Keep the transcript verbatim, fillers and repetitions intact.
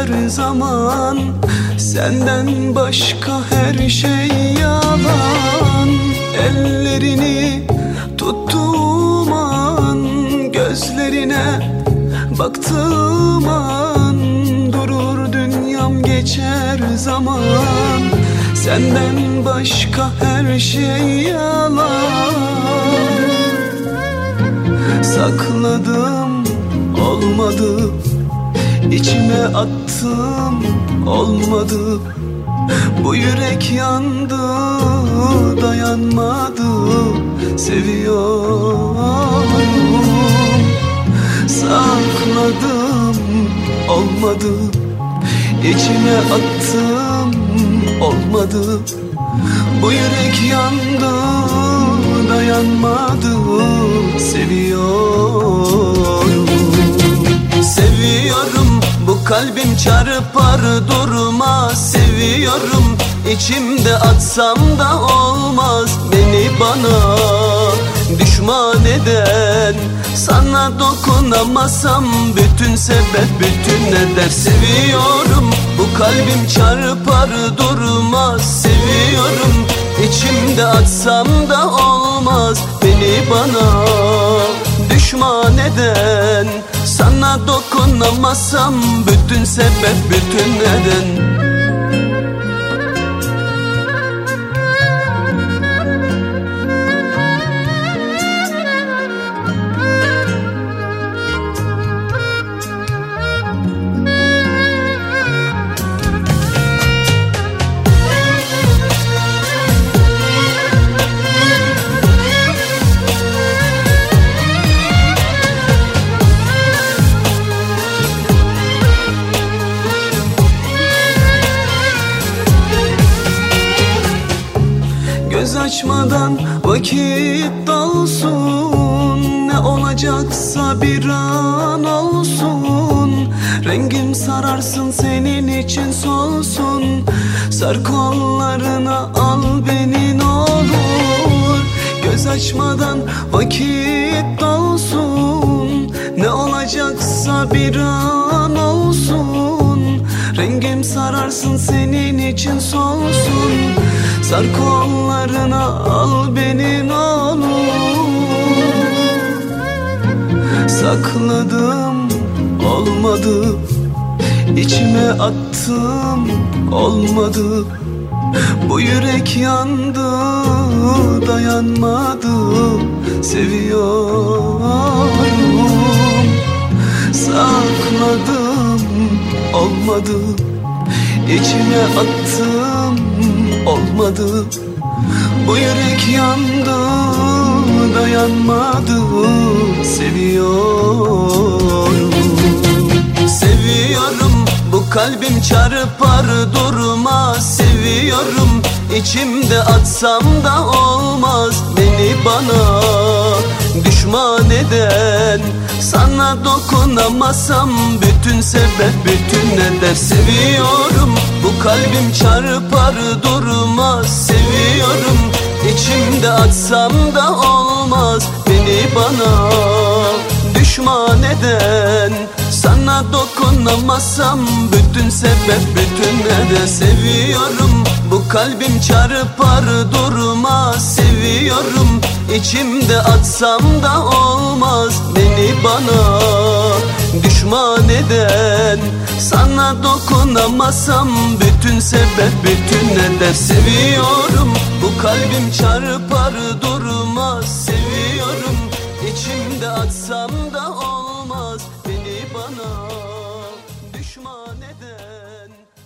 geçer zaman. Senden başka her şey yalan. Ellerini tuttuğum an, gözlerine baktığım an, durur dünyam geçer zaman. Senden başka her şey yalan. Sakladım olmadı, içime attım olmadı. Bu yürek yandı, dayanmadı, seviyorum. Sakladım olmadı, içime attım olmadı. Bu yürek yandı, dayanmadı, seviyorum. Seviyorum, bu kalbim çarpar durmaz. Seviyorum, içimde atsam da olmaz. Beni bana düşman eden, sana dokunamasam bütün sebep bütün neden. Seviyorum, bu kalbim çarpar durmaz. Seviyorum, içimde atsam da olmaz. Beni bana düşman eden, sana dokunamasam bütün sebep bütün neden. Göz açmadan vakit dolsun, ne olacaksa bir an olsun. Rengim sararsın, senin için solsun. Sar kollarına, al beni ne olur. Göz açmadan vakit dolsun, ne olacaksa bir an olsun. Rengim sararsın, senin için solsun. Sar kollarına, al beni ne olur. Sakladım olmadı, içime attım olmadı. Bu yürek yandı, dayanmadı, seviyorum. Sakladım olmadı, içime attım olmadı. Bu yürek yandı, dayanmadı, seviyorum. Seviyorum, bu kalbim çarpar durmaz. Seviyorum, içimde atsam da olmaz. Beni bana düşman eden, sana dokunamasam bütün sebep bütün neden. Seviyorum, bu kalbim çarpar durmaz. Seviyorum, içimde atsam da olmaz. Beni bana düşman eden, sana dokunamasam bütün sebep bütün neden. Seviyorum, bu kalbim çarpar durmaz. Seviyorum, içimde atsam da olmaz. Beni bana düşman eden, sana dokunamasam bütün sebep bütün neden. Seviyorum, bu kalbim çarpar durmaz. Seviyorum, içimde atsam da olmaz. Beni bana düşman eden,